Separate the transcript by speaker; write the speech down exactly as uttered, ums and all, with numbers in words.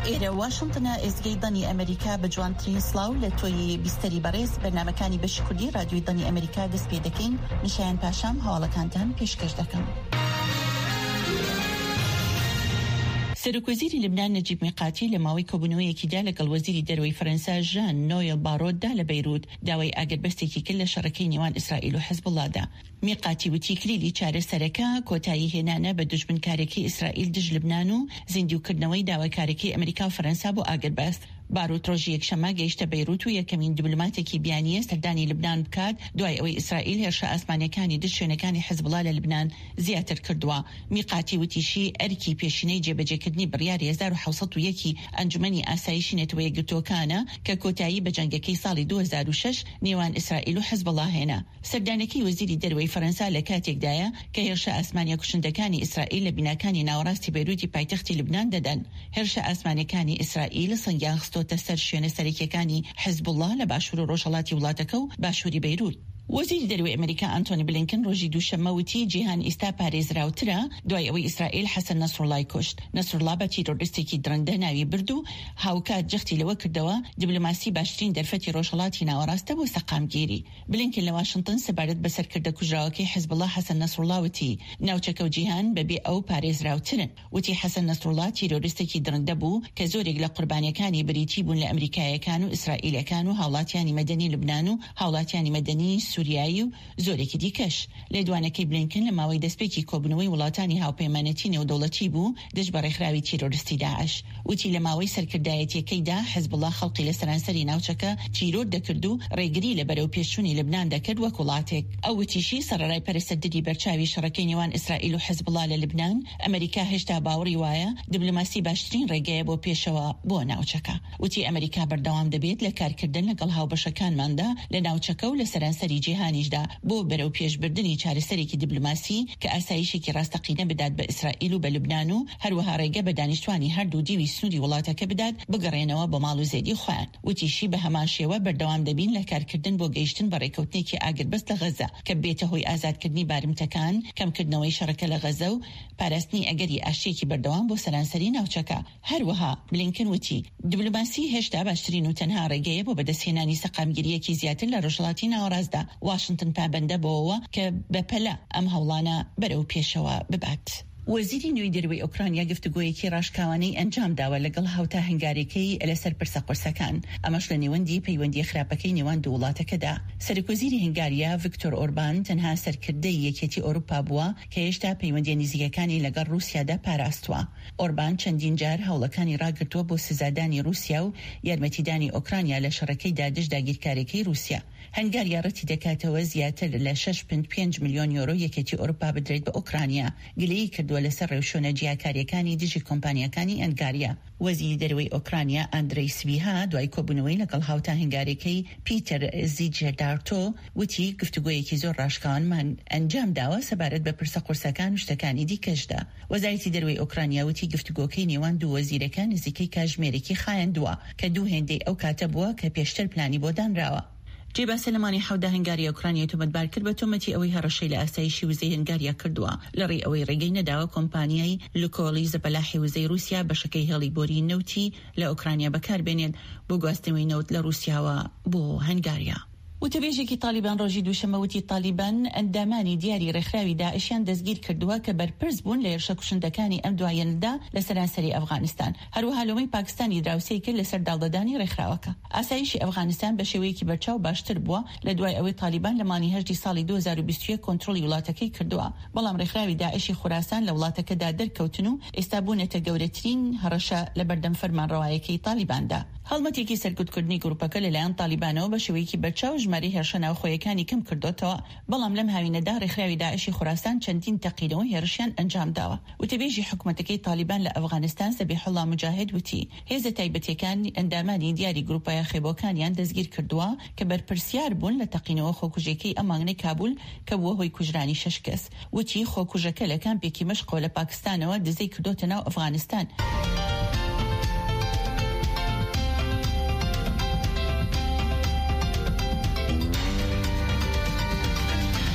Speaker 1: ئێرە واشنتنە ئێزگەی دەنی ئەمریکا بە جوانترین سڵاو لە تۆی بیستەری بەڕێز بەرنامەکانی بەشی کوردی رادیۆی دەنی ئەمریکا دەست پێ دەکەین. نیشایان پاشام هەواڵەکانتان پێشکەش دەکەم. سەرۆکوەزیری لبنان نەجیب میقاتی لە ماوەی کۆبوونەوەیەکیدا لەگەڵ وەزیری دەرەوەی فەرەنسا ژان نۆیل باڕۆددا لە بەیروت داوای ئاگربەستێکی کرد لە شەڕەکەی نێوان ئیسرائیل و حزبڵڵادا. میقاتی وتی کلیلی چارەسەرەکە کۆتایی هێنانە بە دژمنکارێکی ئیسرائیل دژ لبنان و زیندووکردنەوەی داواکارێکی ئەمریکا و فەرەنسا بۆ ئاگربەست. باڕۆد ڕۆژی یەکشەمە گەیشتە بەیروت و یەکەمین دیبلۆماتێکی بیانیە سەردانی لبنان بکات دوای ئەوەی ئیسرائیل هێرشە ئاسمانیەکانی دژ شوێنەکانی حزبڵڵا لە لبنان زیاتر کردووە. میقاتی وتیشی ئەرکی پێشینەی جێبەجێکردنی بڕیاری هەزار و حەوسەد و یەک ئەنجومەنی ئاسایشی نێتۆ یەکگرتووەکانە کە کۆتایی بە جەنگەکەی ساڵی دوو هەزار و شەش نێوان ئیسرائیل و حزبڵڵا هێنا. سەردانەکەی وەزیری دەرەوەی فەرەنسا لە کاتێکدایە کە هێرشە ئاسمانیە کوشندەکانی ئیسرائیل لە بیناکانی ناوەڕاستی بەیروتی پایتەختی لبنان دەدەن. هێرشە ئاسمانیەکانی ئیسرائیل سەنگیان خستۆتە سەر شوێنە سەرەکیەکانی حزبڵڵا لە باشوور و ڕۆژهەڵاتی وڵاتەکە و باشووری بەیروت. وەزیری دەرەوەی ئەمریکا ئەنتۆنی بلینکن ڕۆژی دووشەممە وتی جیهان ئێستا پارێزراوترە دوای ئەوەی ئیسرائیل حەسەن نەسڕڵڵای کوشت. نەسڕڵڵا بە تیرۆریستێکی درەندە ناوی برد و هاوکات جەختی لەوە کردەوە دیبلۆماسی باشترین دەرفەتی ڕۆژهەڵاتی ناوەڕاستە بۆ سەقامگیری. بلینکن لە واشنتن سەبارەت بە سەرکردە کوژراوەکەی حزبڵڵا حەسەن نەسڕڵڵا وتی ناوچەکە و جیهان بەبێ ئەو پارێزراوترن. وتی حەسەن نەسڕڵڵا تیرۆریستێکی درەندە بوو کە زۆرێک لە قوربانیەکانی بریتی بوون لە ئەمریکایەکان و ئیسرائیلەکان و هاوڵاتیانی مەدەنی لبنان و هاوڵاتیانی مەدەنی سووریایی و زۆرێکی دیکەش. لە دوانەکەی بلینکن لە ماوەی دەستپێکی کۆبوونەوەی وڵاتانی هاوپەیمانەتی نێودەوڵەتی بوو دژ بە ڕێکخراوی تیرۆریستی داعش. وتی لە ماوەی سەرکردایەتیەکەیدا حزبڵڵا خەڵقی لە سەرانسەری ناوچەکە تیرۆر دەکرد و ڕێگری لە بەرەو پێشچوونی لبنان دەکرد وەک وڵاتێک. ئەو وتیشی سەرەڕای پەرەسەردەری بەرچاوی شەڕەکەی نێوان ئیسرائیل و حزبڵڵا لە لبنان ئەمریکا هێشتا باوەڕی وایە دیبلۆماسی باشترین ڕێگەیە بۆ پێشەوە بۆ ناوچەکە. وتی ئەمریکا بەردەوام دەبێت لە کارکردن لەگەڵ هاوبەشەکانماندا لە ناوچەکە و لە سەرانسەری جیهانیشدا بۆ بەرەو پێشبردننی چارەسەرێکی دیبلۆماسی کە ئاسایشێکی ڕاستەقینە بدات بە ئیسرائیل و بە لبنان و هەروەها ڕێگە بە دانیشتوانی هەردوو دیوی سنووری وڵاتەکە بدات بگەڕێنەوە بە ماڵ و زێدی خۆیان. وتیشی بە هەمان شێوە بەردەوام دەبین لە کارکردن بۆ گەیشتن بە ڕێکەوتنێکی ئاگربەست لە غەزە کە بێتە هۆی ئازادکردنی بارمتەکان، کەمکردنەوەی شەڕەکە لە غەزە و پاراستنی ئەگەری ئاشتێکی بەردەوام بۆ سەرانسەری ناوچەکە. هەروەها بلینکن وتی دیبلۆماسی هێشتا باشترین و تەنها ڕێگەیە بۆ بەدەستهێنانی سەقامگیریەکی زیاتر لە ڕۆژهەڵاتی ناوەڕاستدا. واشنتن پابەندە بۆەوە کە بەپەلە ئەم هەوڵانە بەرەو پێشەوە ببات. وەزیری نوێی دەرەوەی ئوکرانیا گفتوگۆیەکی ڕاشکاوانەی ئەنجام داوە لەگەڵ هاوتا هەنگارێکەی لەسەر پرسەقرسەکان، ئەمەش لە نێوەندی پەیوەندی خراپەکەی نێوان دوو وڵاتەکەدا. سەرۆکوەزیری هەنگاریا ڤیکتۆر ئۆربان تەنها سەرکردەی یەکێتی ئەوروپا بووە کە هێشتا پەیوەندی نزیکەکانی لەگەڵ رووسیادا پاراستووە. ئۆربان چەندین جار هەوڵەکانی ڕاگرتووە بۆ سزادانی رووسیا و یارمەتیدانی ئوکرانیا لە شەڕەکەیدا دژ داگیرکاریەکەی رووسیا. هەنگاریا ڕەتی دەکاتەوە زیاتر لە شش پێنج پێنج میلیۆن یۆرۆ یەکێتی ئەوروپا بدرێت بە ئوکرانیا. گلەیی کردووە لەسەر ڕێوشۆنە جیاکاریەکانی دژی کۆمپانیەکانی ئەنگاریا. وەزیری دەرەوەی ئۆکرانیا ئاندرەی سویها دوای کۆبوونەوەی لەگەڵ هاوتا هەنگارەکەی پیتەر زیجێردارتۆ وتی گفتوگۆیەکی زۆر ڕاشکاوانمان ئەنجام داوە سەبارەت بە پرسە قورسەکان و شتەکانی دیکەشدا. وەزارەتی دەرەوەی ئۆکرانیا وتی گفتوگۆکەی نێوان دوو وەزیرەکان نزیکەی کاتژمێرێکی خایاندووە کە دوو هێندەی ئەو کاتە بووە کە پێشتر پلانی بۆ دانراوە. جێبا سەلمانی حەودا هەنگاری ئوکرانیا تۆمەتبار کرد بە تۆمەتی ئەوەی هەڕەشەی لە ئاسایشی وزەی هەنگاریا کردووە لەڕێی ئەوەی ڕێگەی نەداوە کۆمپانیای لوکۆلی زەپەلاحی وزەی رووسیا بەشەکەی هێڵی بۆری نەوتی لە ئوکرانیا بەکاربێنێت بۆ گواستنەوەی نەوت لە رووسیاوە بۆ هەنگاریا. وتەبێژێکی تالیبان ڕۆژی دووشەمەوتی تالیبان ئەندامانی دیاری ڕێکخراوی داعشیان دەستگیر کردووە کە بەرپرس بوون لە هێرشە کوشندەکانی ئەم دوایەندا لە سەرانسەری ئەفغانستان. هەروەها لۆمەی پاکستانی دراوسەی کرد لەسەر داڵدەدانی ڕێکخراوەکە. ئاسایشی ئەفغانستان بە شێوەیەکی بەرچاو باشتر بووە لە دوای ئەوەی تالیبان لە مانگی هەژدی ساڵی دوو هەزار و بیست و یەک کۆنتڕۆلی وڵاتەکەی کردووە، بەڵام ڕێکخراوی داعشی خوراسان لە وڵاتەکەدا دەرکەوتن و ئێستا بوونەتە گەورەترین هەڕەشە لە بەردەم فەرمانڕەوایەکەی تالیباندا. هەڵمەتێکی سەرکوتکردنی گروپەکە لەلایەن تالیبانەوە بە شێوەیەکی بەرچاو ژمارەی هێرشە ناوخۆیەکانی کەم کردوتەوە، بەڵام لەم هاوینەدا ڕێکخراوی داعشی خوراسان چەندین تەقینەوە هێرشیان ئەنجام داوە. وتەبێژی حکوومەتەکەی تالیبان لە ئەفغانستان سەبیحوڵڵا مجاهد وتی هێزە تایبەتیەکانی ئەندامانی دیاری گروپایە خێبۆکانیان دەستگیر کردووە کە بەرپرسیار بوون لە تەقینەوە خۆکوژێکی ئەمانگەی کابول کە بووە هۆی کوژرانی شەش کەس. وتی خۆکوژەکە لە کامپێکی مەشقۆ لە پاکستانەوە دزەی کردوتە ناو ئەفغانستان.